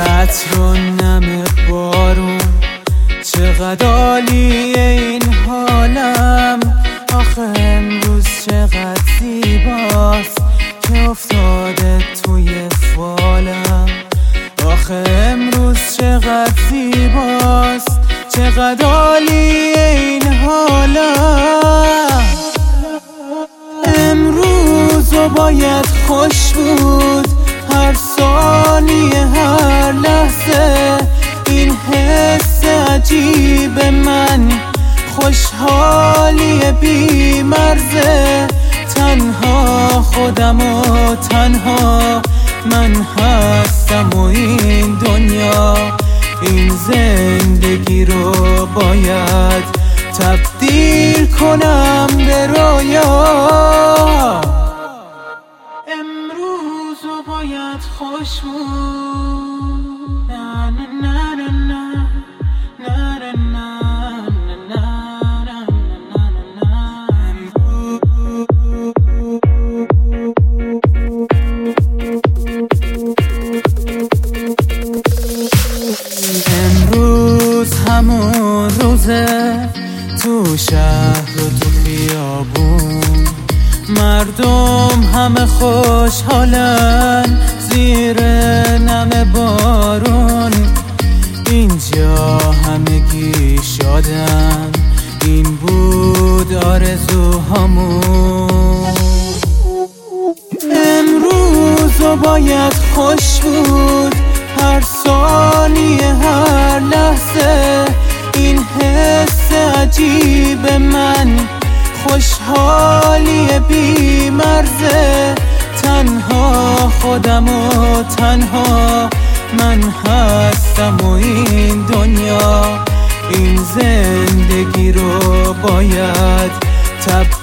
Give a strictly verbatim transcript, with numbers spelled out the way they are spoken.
عطر و نم بارون، چقدر عالیه این حالم. آخه امروز چقدر زیباست که افتاده توی فالم. آخه امروز چقدر زیباست، چقدر عالیه این حالم. امروزو باید خوش بود، هر ثانیه هر لحظه. این حس عجیب من، خوشحالی بی مرزه. تنها خودم و تنها من هستم و این دنیا. این زندگی رو باید تبدیل کنم به رویا. امروز رو باید خوش بود. نه نه نه نه نه نه نه همون روزه تو شهر و تو خیابون، مردم همه خوشحالن زیر نم بارون. اینجا همگی شادن، این بود آرزوهامون. امروزو باید خوش بود، هر ثانیه هر لحظه. این حس عجیب من، خوشحالی بی مرزه. تنها خودم و تنها من هستم و این دنیا. این زندگی رو باید تبدیل